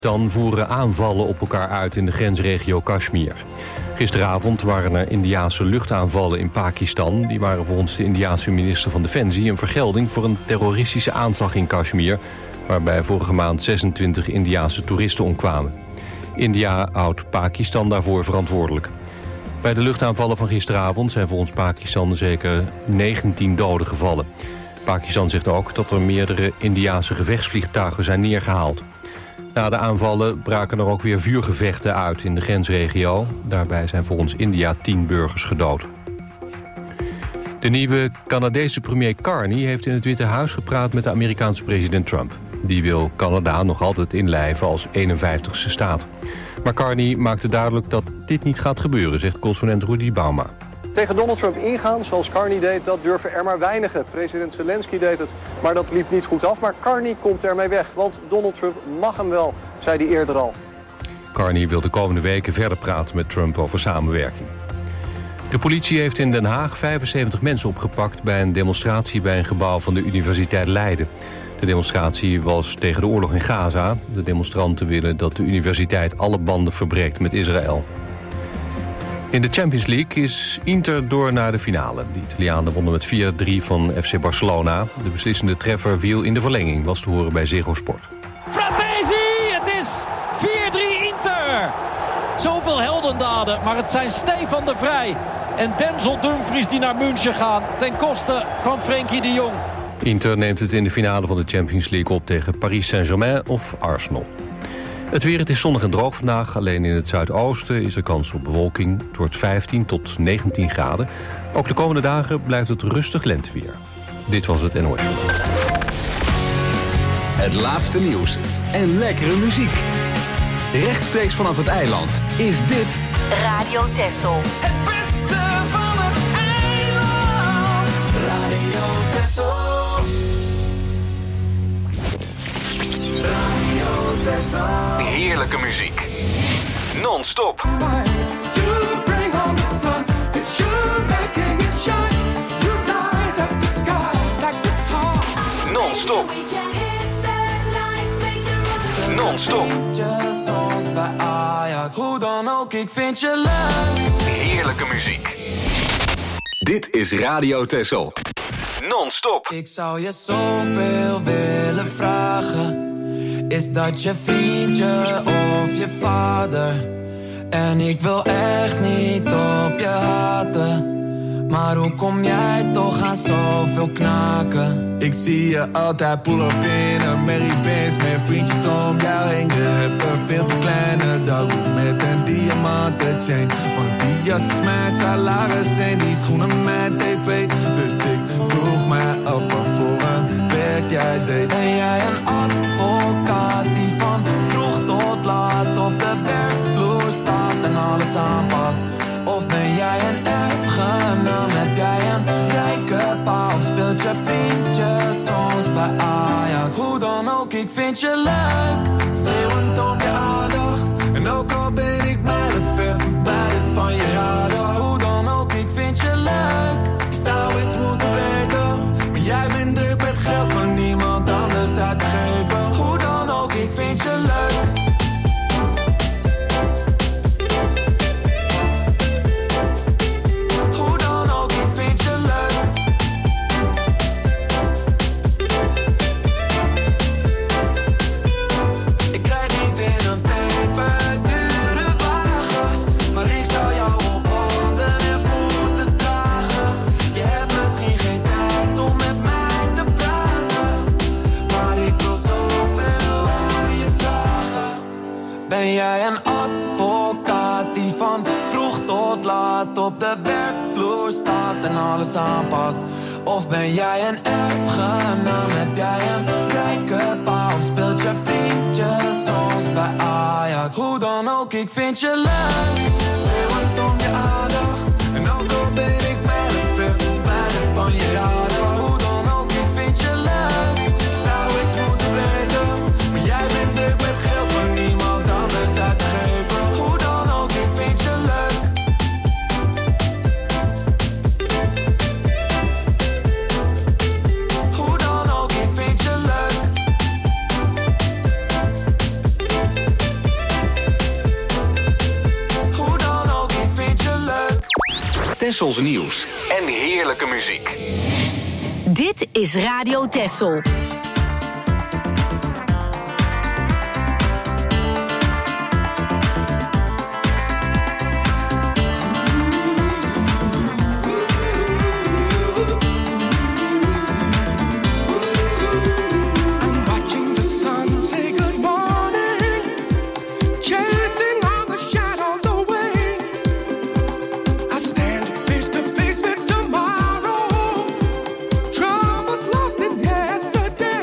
Dan voeren aanvallen op elkaar uit in de grensregio Kashmir. Gisteravond waren er Indiase luchtaanvallen in Pakistan. Die waren volgens de Indiase minister van Defensie een vergelding voor een terroristische aanslag in Kashmir, waarbij vorige maand 26 Indiase toeristen omkwamen. India houdt Pakistan daarvoor verantwoordelijk. Bij de luchtaanvallen van gisteravond zijn volgens Pakistan zeker 19 doden gevallen. Pakistan zegt ook dat er meerdere Indiase gevechtsvliegtuigen zijn neergehaald. Na de aanvallen braken er ook weer vuurgevechten uit in de grensregio. Daarbij zijn volgens India 10 burgers gedood. De nieuwe Canadese premier Carney heeft in het Witte Huis gepraat met de Amerikaanse president Trump. Die wil Canada nog altijd inlijven als 51ste staat. Maar Carney maakte duidelijk dat dit niet gaat gebeuren, zegt correspondent Rudy Bauma. Tegen Donald Trump ingaan, zoals Carney deed, dat durven er maar weinigen. President Zelensky deed het, maar dat liep niet goed af. Maar Carney komt ermee weg, want Donald Trump mag hem wel, zei hij eerder al. Carney wil de komende weken verder praten met Trump over samenwerking. De politie heeft in Den Haag 75 mensen opgepakt bij een demonstratie bij een gebouw van de Universiteit Leiden. De demonstratie was tegen de oorlog in Gaza. De demonstranten willen dat de universiteit alle banden verbreekt met Israël. In de Champions League is Inter door naar de finale. De Italianen wonnen met 4-3 van FC Barcelona. De beslissende treffer viel in de verlenging, was te horen bij Ziggo Sport. Fratesi, het is 4-3 Inter. Zoveel heldendaden, maar het zijn Stefan de Vrij en Denzel Dumfries die naar München gaan ten koste van Frenkie de Jong. Inter neemt het in de finale van de Champions League op tegen Paris Saint-Germain of Arsenal. Het weer, het is zonnig en droog vandaag. Alleen in het zuidoosten is er kans op bewolking. Het wordt 15 tot 19 graden. Ook de komende dagen blijft het rustig lenteweer. Dit was het NOS. Het laatste nieuws en lekkere muziek. Rechtstreeks vanaf het eiland is dit Radio Texel. Het beste van het eiland. Radio Texel. Radio Texel. heerlijke muziek. Non-stop. Non-stop. Non-stop. Hoe dan ook, ik vind je leuk. Heerlijke muziek. Dit is Radio Texel. Non-stop. Ik zou je zoveel willen vragen. Is dat je vriendje of je vader? En ik wil echt niet op je haten. Maar hoe kom jij toch aan zoveel knaken? Ik zie je altijd pull-up in een Merry-Benz met vriendjes om jou heen. Je hebt een veel te kleine dag met een diamanten chain. Want die jas is mijn salaris en die schoenen mijn tv. Dus ik vroeg mij af wat voor een werk jij deed. Ben jij een advocaat die van vroeg tot laat op de werkvloer staat en alles aanpakt? Of ben jij een erfgenaam? Heb jij een rijke pa? Of speelt je vriendje soms bij Ajax? Hoe dan ook, ik vind je leuk. Zeeuwend om je aandacht. En ook al ben ik mijlen ver verwijderd van je radar. Hoe dan ook, ik vind je leuk. Ik zou eens moeten weten. Maar jij bent druk met geld van niemand anders uit te geven. Hoe dan ook, ik vind je leuk. Ben jij een advocaat die van vroeg tot laat op de werkvloer staat en alles aanpakt? Of ben jij een erfgenaam? Heb jij een rijke pa? Of speelt je vriendje soms bij Ajax? Hoe dan ook, ik vind je leuk. Zeeuwend om je aandacht. En ook al ben ik mijlen ver verwijderd van je radar. Hoe dan ook, ik vind je leuk. Ik zou eens moeten weten. Maar jij bent druk met geld van niemand anders uit te geven. Hoe dan ook, ik vind je leuk. Hoe dan ook, ik vind je leuk. Tessels nieuws en heerlijke muziek. Dit is Radio Tessel. Troubles lost in yesterday.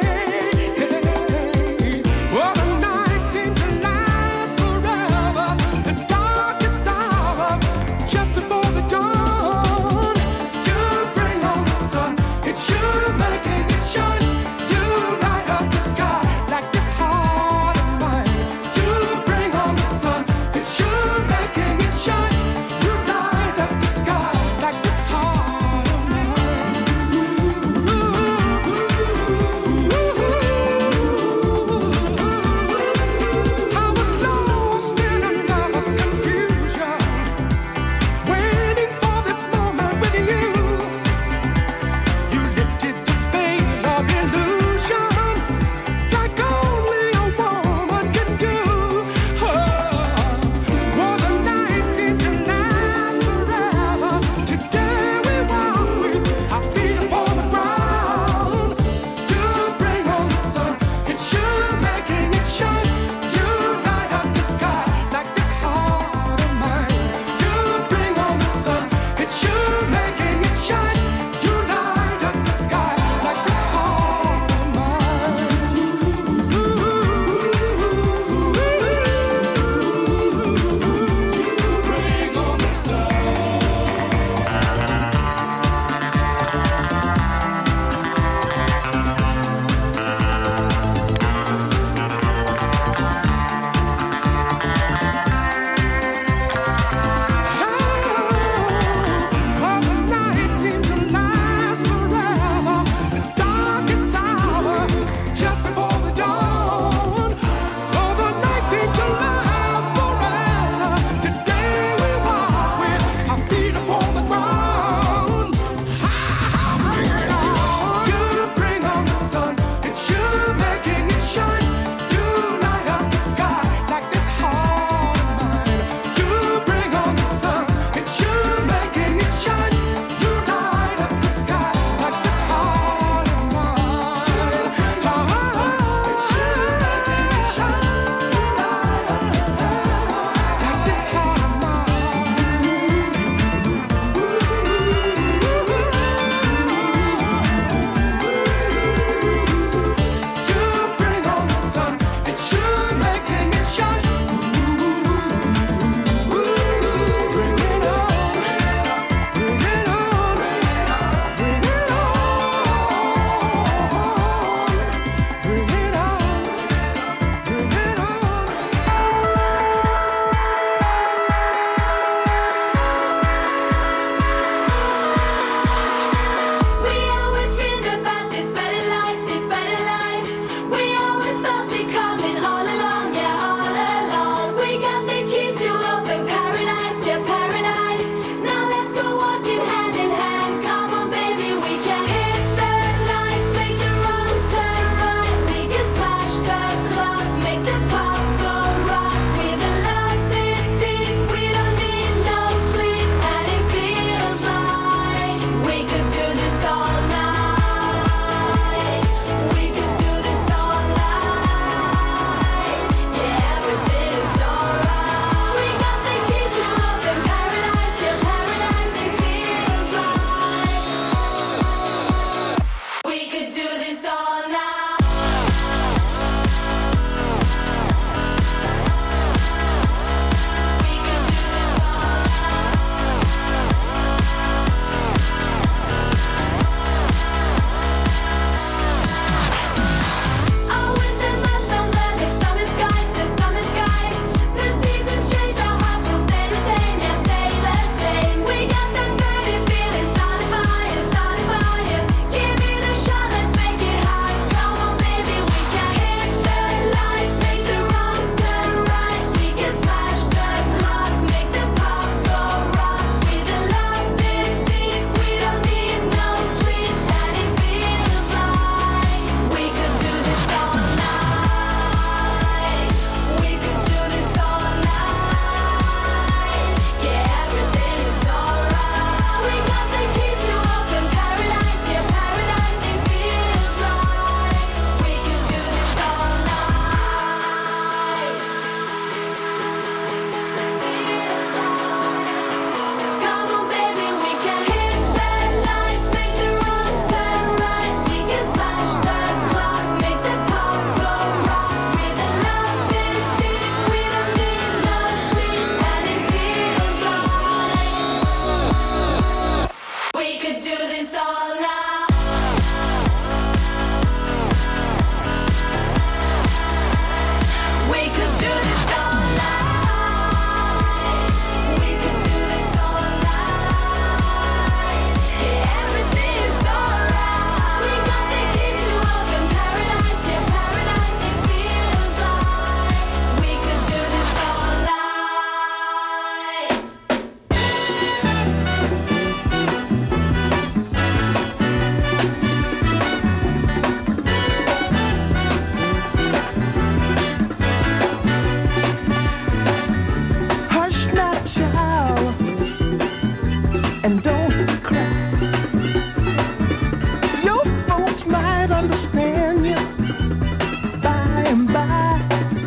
understand you by and by.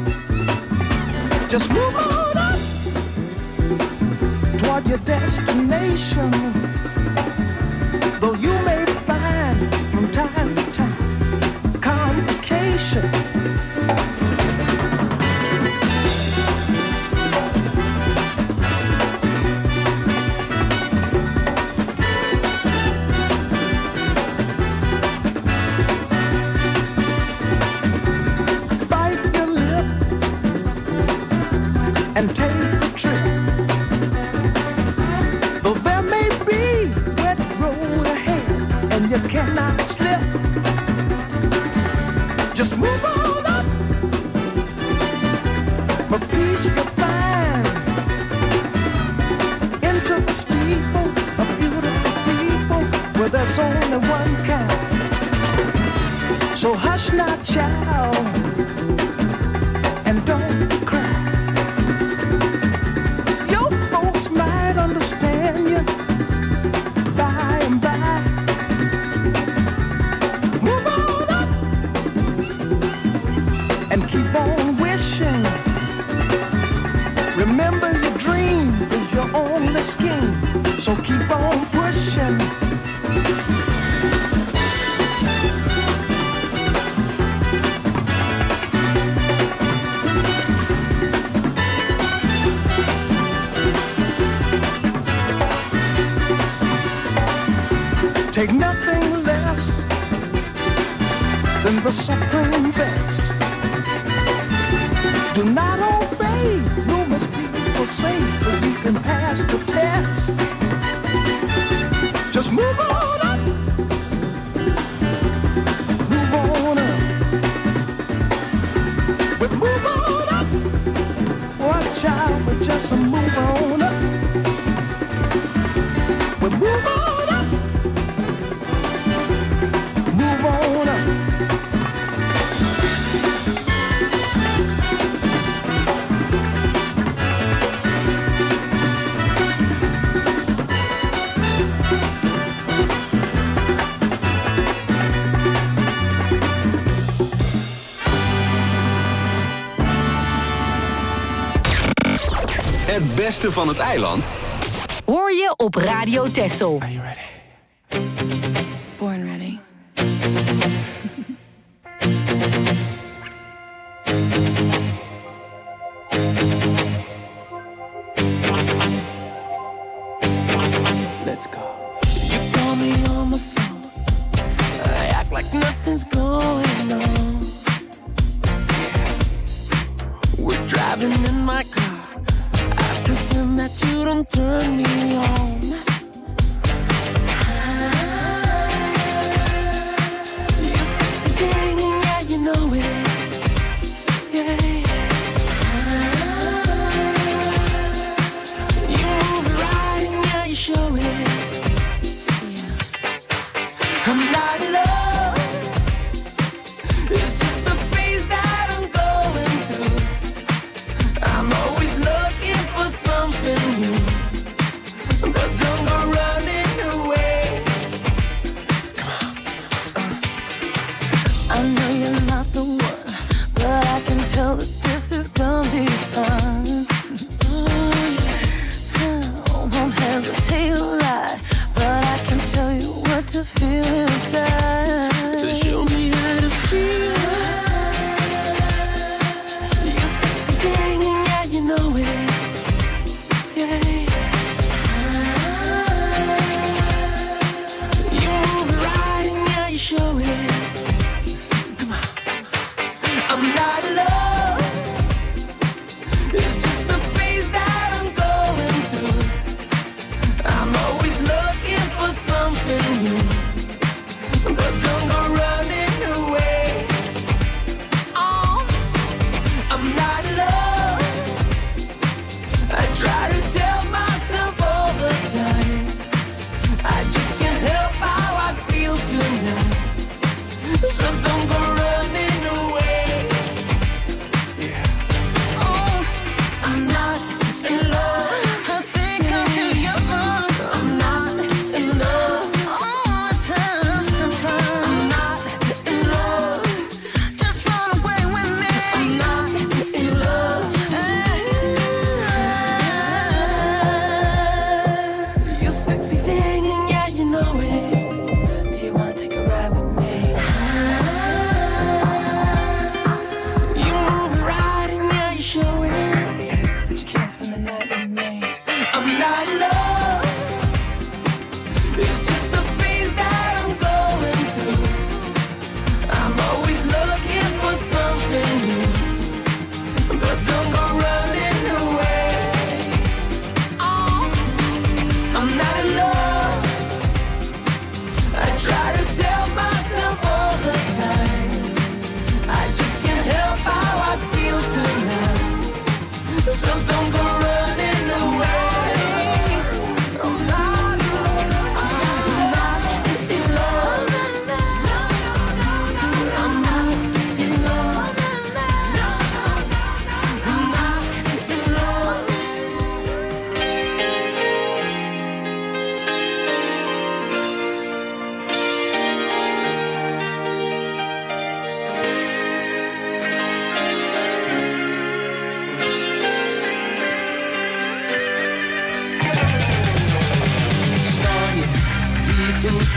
Just move on up toward your destination. Though you may find from time to time complication. And take the trip. Though there may be wet road ahead and you cannot slip, just move on up. For peace you'll find into the steeple of beautiful people where there's only one kind. So hush not, child, and don't cry. Understand you by and by. Move on up and keep on wishing. Remember your dream is your only scheme, so keep on pushing. Take nothing less than the supreme best. Do not obey rumors people say, but you can pass the test. Just move on up. Move on up. But move on up. Watch out, but just move on up. But move on. Het beste van het eiland hoor je op Radio Texel. Are you ready? Born ready. Let's go. You call me on the phone. I act like nothing's going on. We're driving in my car. Pretend that you don't turn me on. You sexy thing, yeah, you know it. Yeah. You move it right, and yeah, you show it. Yeah. I'm not in love. It's just the phase that I'm going through. I'm always looking for something new, but don't go running away. Come on. I know you're not the one, but I can tell that this is gonna be fun. Won't hesitate to lie, but I can tell you what to feel inside. Show me how to feel. You sexy thing, yeah, you know it.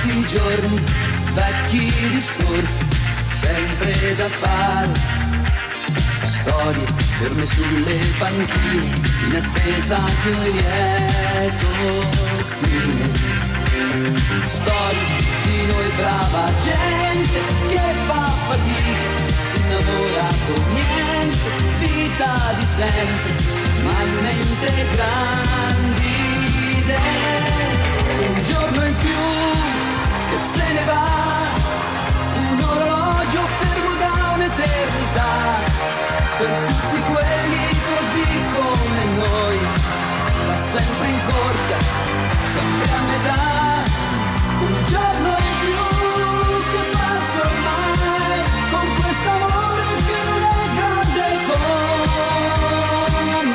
tutti i giorni, vecchi discorsi, sempre da fare. Storie ferme sulle panchine, in attesa di un lieto fine. Storie di noi brava gente che fa fatica, si innamora con niente, vita di sempre, ma in mente grandi idee. Un giorno in più che se ne va, un orologio fermo da un'eternità. Per tutti quelli così come noi, va sempre in corsa, sempre a metà. Un giorno in più che passa ormai, con questo amore che non è grande come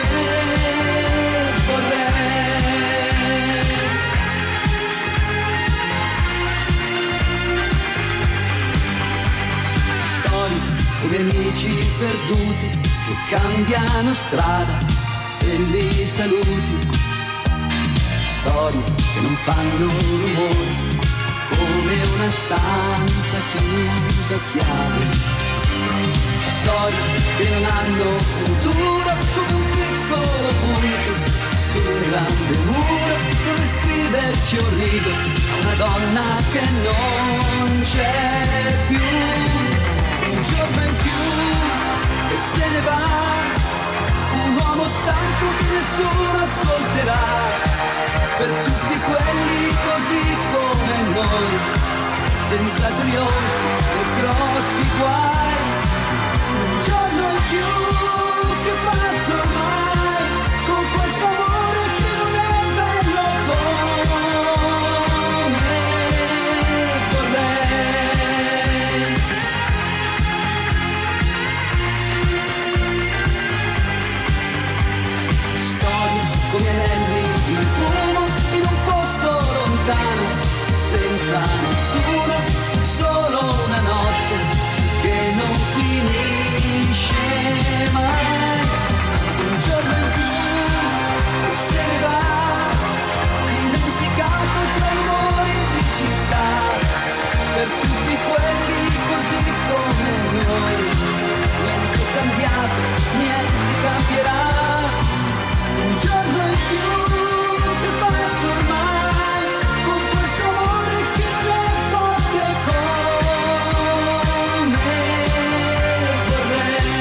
vorrei. Storie come amici perduti che cambiano strada se li saluti. Storie che non fanno rumore, come una stanza chiusa a chiave. Storie che non hanno futuro, come un piccolo punto su un grande muro dove scriverci un rigo a una donna che non c'è più. Un giorno in più e se ne va, un uomo stanco che nessuno ascolterà. Per tutti quelli così come noi, senza trionfi e grossi guai. Un giorno in più che passa ormai, con questo amore che non è bello come vorrei. Storie come anelli di fumo in un posto lontano, senza nessuno, solo una notte che non finisce mai. Un giorno in più che se ne va, dimenticato tra i rumori di città. Per tutti quelli così come noi, niente è cambiato, niente cambierà. Un giorno in più che passa ormai, con questo amore che non è forte come vorrei.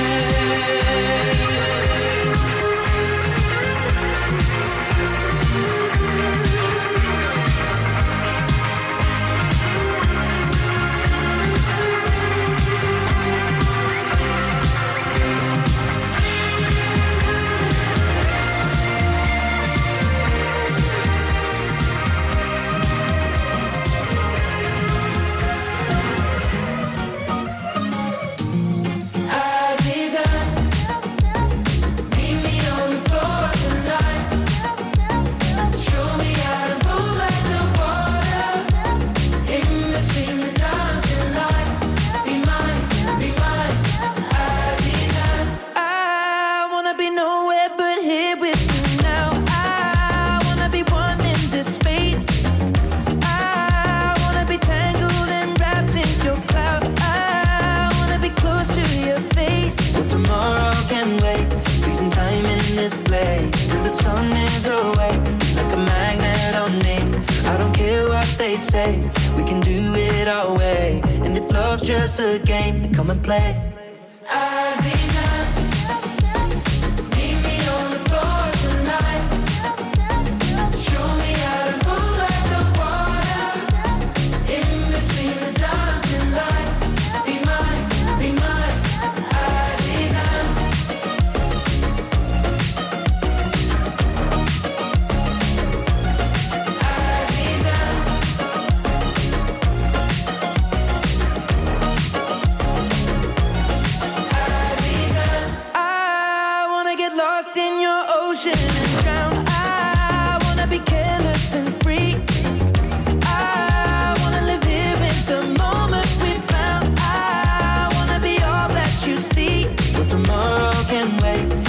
Say we can do it our way, and if love's just a game, then come and play.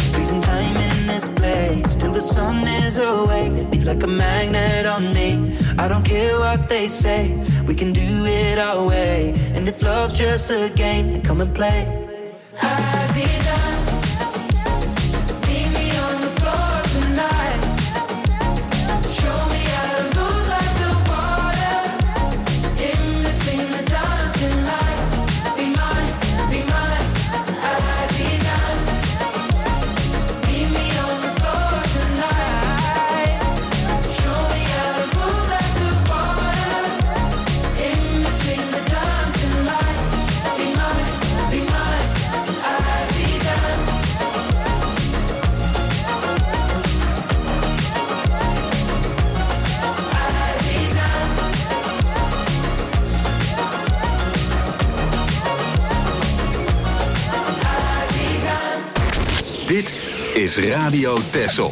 Like a magnet on me, I don't care what they say, we can do it our way. And if love's just a game, then come and play. Aziza, meet me on the floor tonight. Show me how to move like the water in between the dancing lights. Be mine, Aziza. Meet me on the floor tonight. Show me how to move like the water in between the dancing lights. Be mine, Aziza. Dit is Radio Texel.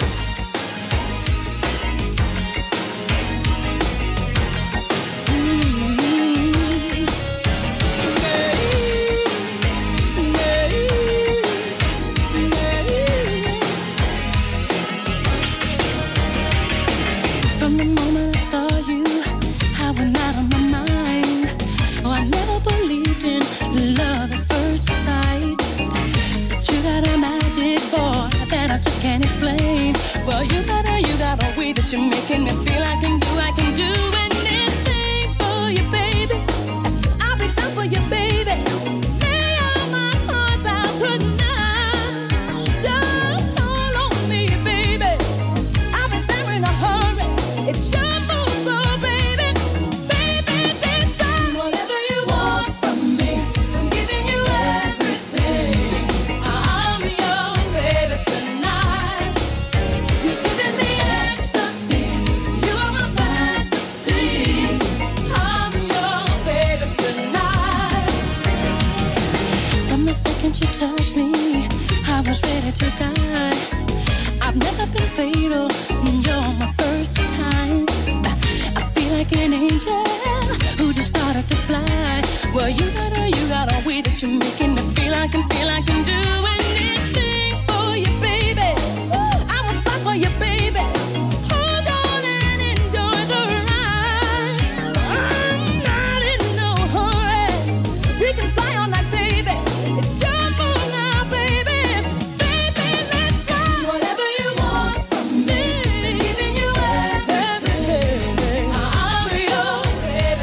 From the moment I saw you, I went out of my mind. Oh, I never believed in love at first sight. But you got a magic, boy, that I just can't explain. Well, you got a way that you're making me feel I can do anything for you, baby. I'll be done for you, baby. Lay all my cards out tonight. Just call on me, baby. I'll be there in a hurry. It's your move, so baby, this time. Whatever you want from me, I'm giving you everything. I'm your baby tonight. You're giving me ecstasy. You are my fantasy. I'm your baby tonight. From the second you touched me, I was ready to die. I've never been fatal. You're my first time. I feel like an angel who just started to fly. Well, you got a way that you're making me feel I can do anything for you, baby. I will fight for you, baby. Hold on and enjoy the ride. I'm not in no hurry. We can fly all night, baby. It's your move now, baby. Let's fly. Whatever you want from me, giving you everything. I'm your baby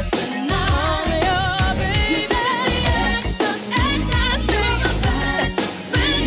tonight. Your baby, ecstasy.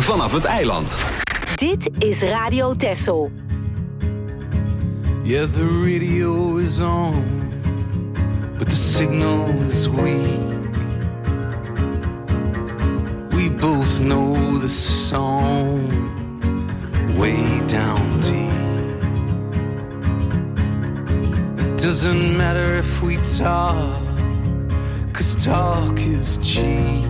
vanaf het eiland. Dit is Radio Texel. Yeah, the radio is on, but the signal is weak. We both know the song way down deep. It doesn't matter if we talk, 'cause talk is cheap.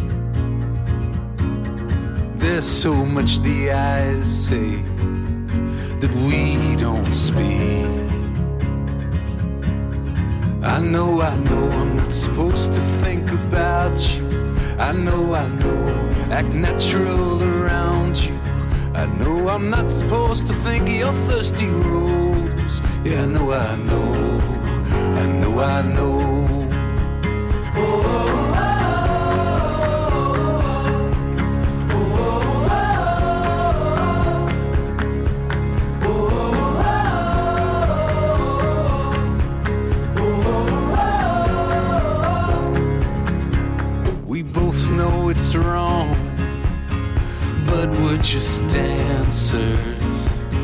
There's so much the eyes say that we don't speak. I know I'm not supposed to think about you. I know, act natural around you. I know I'm not supposed to think of your thirsty rose. Yeah, I know. It's wrong, but we're just dancers.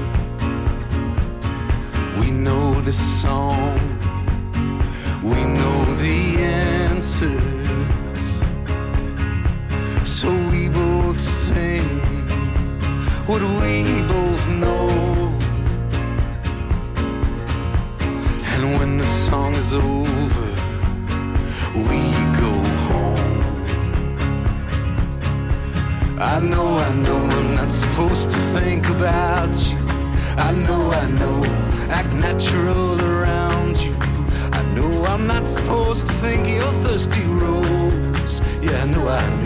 We know the song, we know the answers, so we both sing what we both know. And when the song is over, we go home. I know, I'm not supposed to think about you. I know, act natural around you. I know I'm not supposed to think of your thirsty rose. Yeah, I know.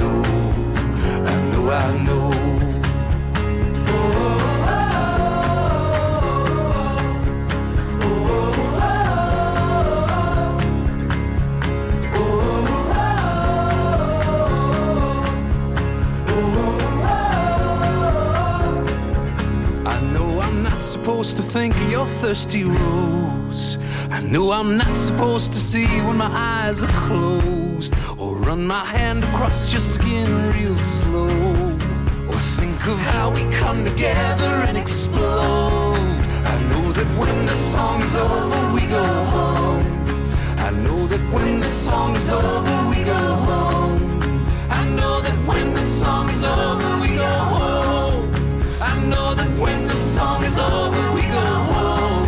Supposed to think of your thirsty rose. I know I'm not supposed to see when my eyes are closed, or run my hand across your skin real slow, or think of how we come together and explode. I know that when the song is over we go home. I know that when the song is over we go home. I know that when the song is over we go home. I know that when the song is over we go home.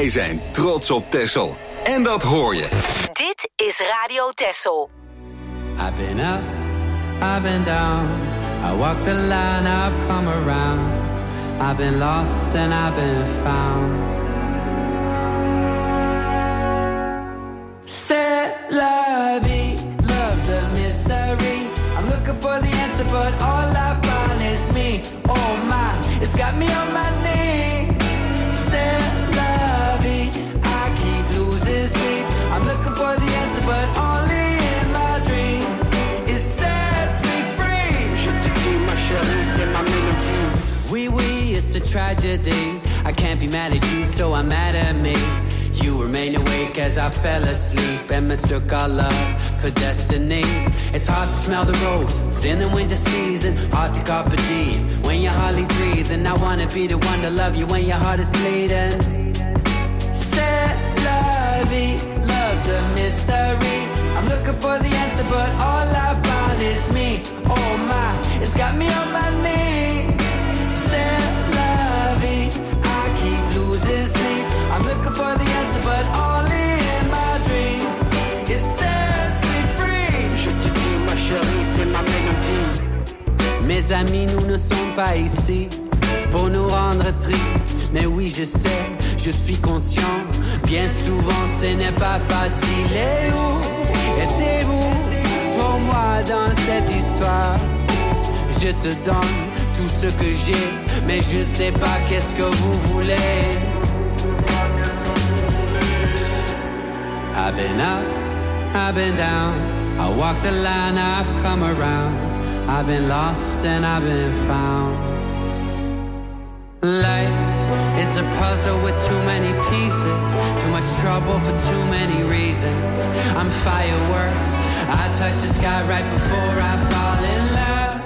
Wij zijn trots op Texel. En dat hoor je. Dit is Radio Texel. I've been up, I've been down. I walked the line, I've come around. I've been lost and I've been found. C'est la vie, love's a mystery. I'm looking for the answer, but all I find is me. Oh my, it's got me on my knees. C'est la vie, I keep losing sleep. I'm looking for the answer, but only in my dreams. It sets me free. Je te dis, ma chérie, c'est ma mélodie. Oui, oui, it's a tragedy. I can't be mad at you, so I'm mad at me. You remain awake as I fell asleep and mistook our love for destiny. It's hard to smell the roses in the winter season, hard to carpe diem when you're hardly breathing. I wanna be the one to love you when your heart is bleeding. C'est la vie, love's a mystery. I'm looking for the answer, but all I find is me. Oh my, it's got me on my knees. C'est la vie, I keep losing sleep. I'm looking for the answer, but only in my dreams. It sets me free. Je te dis, ma chérie, c'est ma mélodie. Mes amis, nous ne sommes pas ici pour nous rendre tristes. Mais oui, je sais, je suis conscient. Bien souvent, ce n'est pas facile. Et où étiez-vous pour moi dans cette histoire? Je te donne tout ce que j'ai, mais je sais pas qu'est-ce que vous voulez. I've been up, I've been down. I walk the line, I've come around. I've been lost and I've been found. Life, it's a puzzle with too many pieces. Too much trouble for too many reasons. I'm fireworks, I touch the sky right before I fall in love.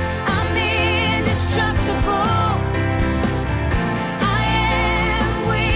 We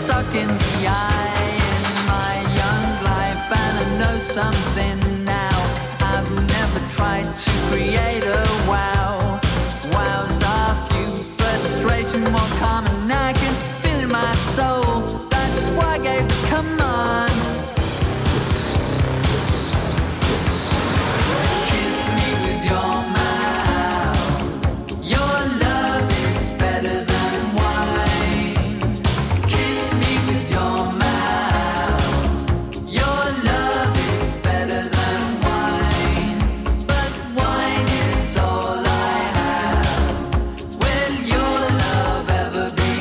suck in the eye in my young life, and I know something now. I've never tried to create a wow. Wows are few, frustration more common. I can feel in my soul. That's why I gave the command. Kiss me with your mouth. Your love is better than wine. Kiss me with your mouth. Your love is better than wine. But wine is all I have. Will your love ever be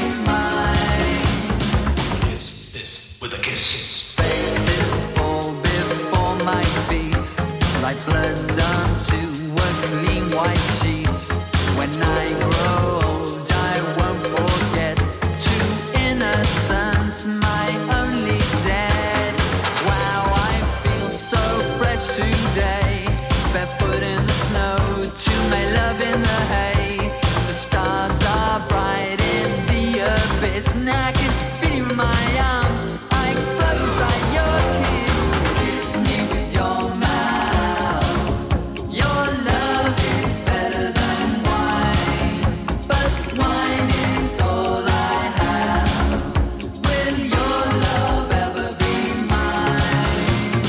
mine? Kiss this with a kiss. Faces fall before my feet, like blood onto a clean white sheet. When I grow old, I won't forget to innocence, my only debt. Wow, I feel so fresh today, barefoot in the snow, to my love in the hay. The stars are bright in the abyss, and I can feel you in my arms. I explode inside your kiss. Kiss me with your mouth. Your love is better than wine, but wine is all I have. Will your love ever be mine?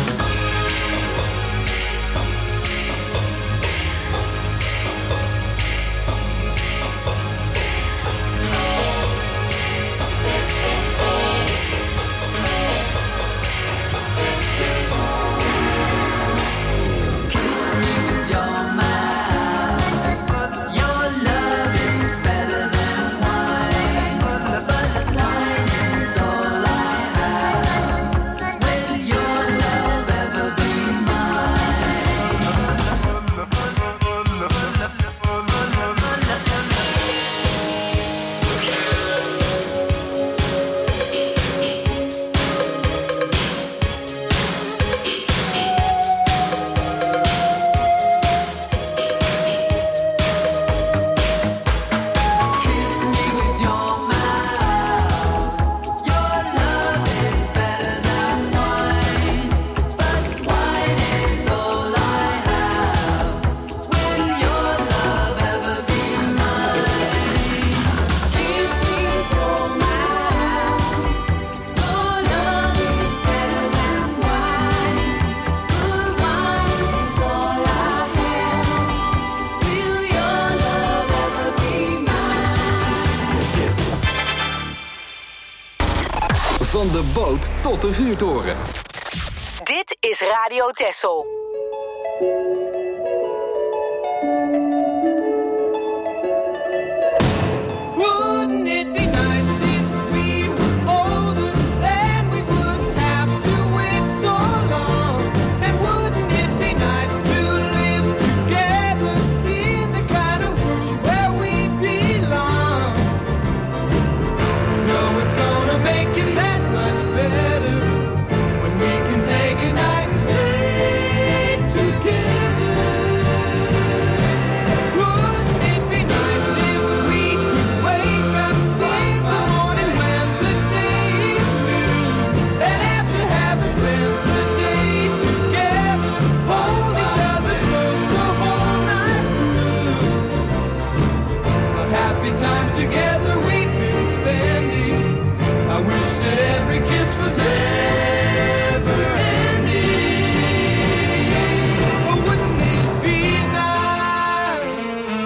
Kiss me with your mouth. Your love is better than wine, but wine is all I have. Will your love ever be Kiss me with your mouth. Your love is better than wine, but wine is all I have. Will your love ever be mine? Kiss me with your mouth. Your love is better than wine, but wine is all I have. Will your love ever be mine? Van de boot tot de vuurtoren. Dit is Radio Texel. Wouldn't it be nice if we were older, then we wouldn't have to wait so long? And wouldn't it be nice to live together in the kind of world where we belong? No, it's gonna make it that much better when we can say goodnight and stay together. Wouldn't it be nice if we could wake up in the morning when the day is new, and after having spent the day together, hold each other close the whole night through? What happy times together we've been spending. I wish that every kiss was never ending. But wouldn't it be nice?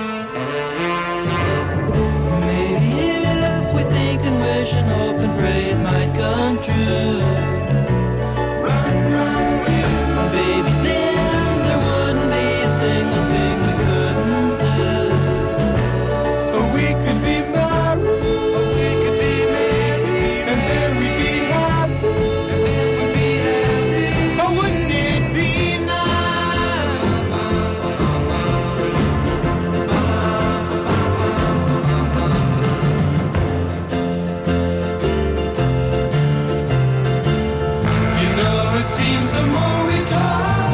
Maybe if we think and wish and hope and pray it might come true. Run, run, baby, then there wouldn't be a single thing we couldn't do. Or we could be married, or we could be married, and then we'd be happy, and then we'd be happy. Or wouldn't it be nice? You know, it seems the more we talk,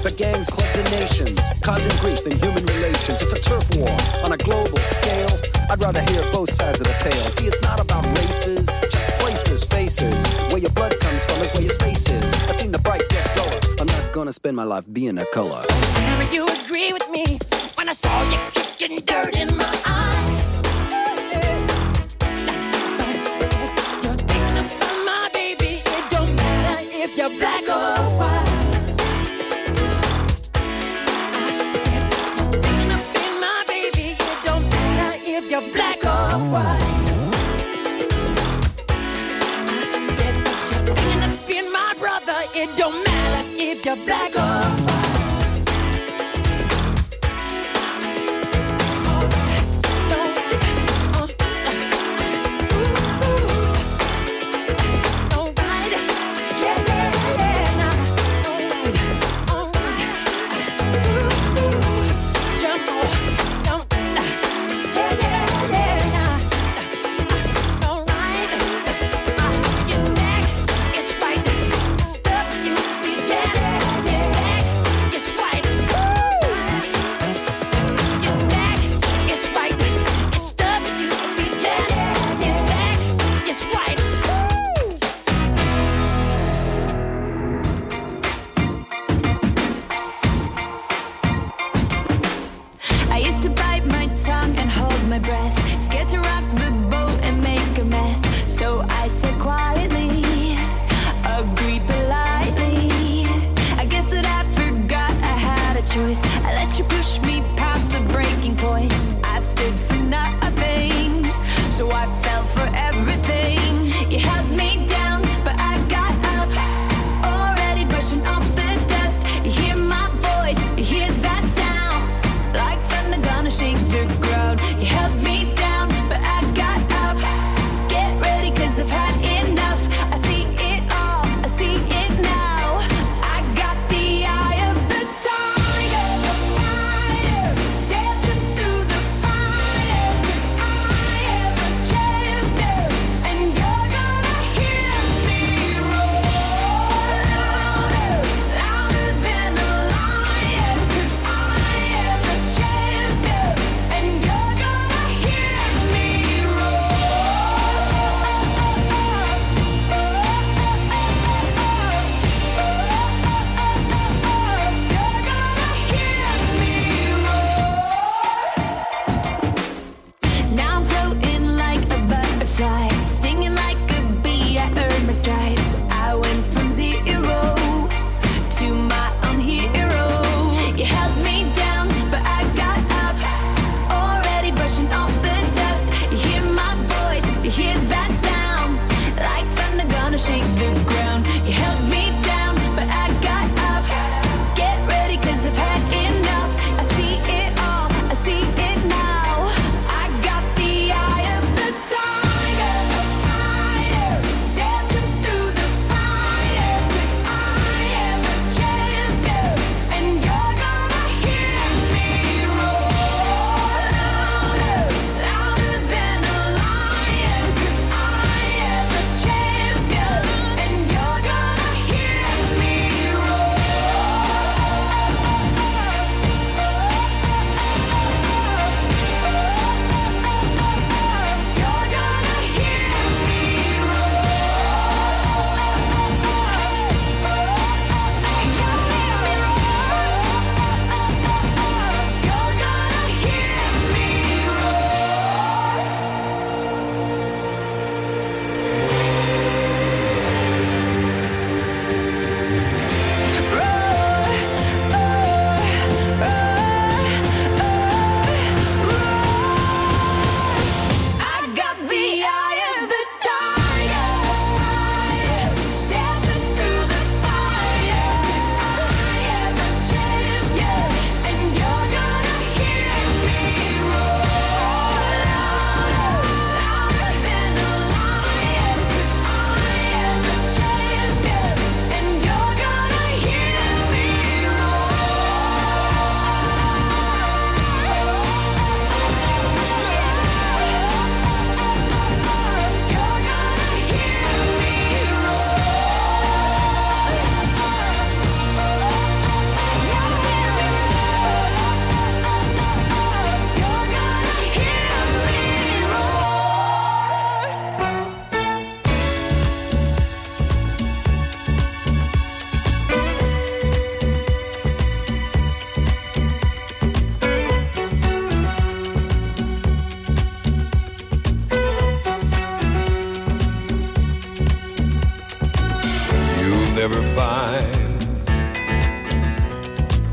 for gangs, clubs, and nations, causing grief in human relations. It's a turf war on a global scale. I'd rather hear both sides of the tale. See, it's not about races, just places, faces. Where your blood comes from is where your space is. I've seen the bright get duller. I'm not gonna spend my life being a color. Never you agree with me when I saw you kicking dirt in my eye. You're thinking about my baby. It don't matter if you're black or white. I said you're thinking about my baby. It don't matter if you're black or white. I said you're thinking about my brother. It don't matter if you're black or white. Yeah.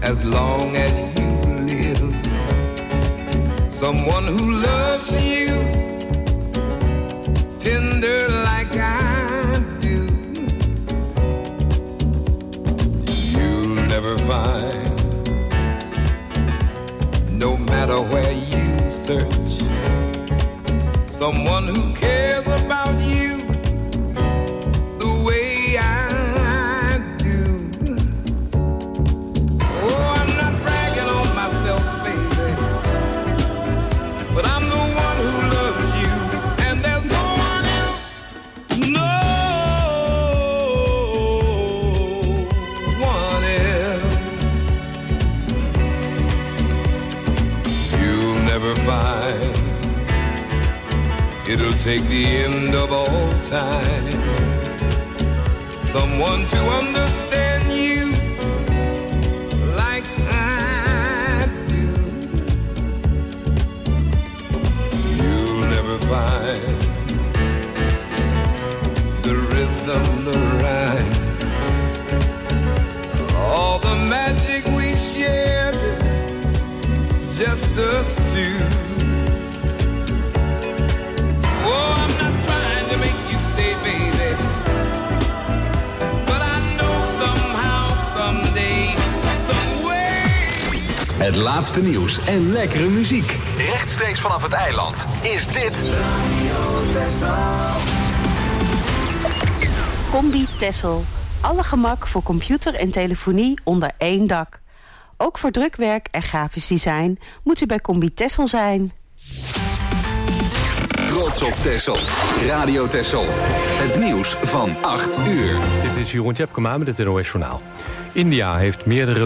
as long as you live. Someone who loves you tender like I do. You'll never find, no matter where you search, someone who cares about you the way I do. Oh, I'm not bragging on myself, baby, but I'm the one who loves you, and there's no one else, no one else. You'll never find, it'll take the end of all time, someone to understand you like I do. You'll never find the rhythm, the rhyme, all the magic we shared, just us two. Oh, I'm not trying to make you stay, baby, but I know somehow, someday, some way. Het laatste nieuws en lekkere muziek. Rechtstreeks vanaf het eiland is dit Combi Tessel. Alle gemak voor computer en telefonie onder één dak. Ook voor drukwerk en grafisch design moet u bij Combi Tessel zijn. Trots op Texel. Radio Texel. Het nieuws van 8 uur. Dit is Jeroen Tjepkema met het NOS Journaal. India heeft meerdere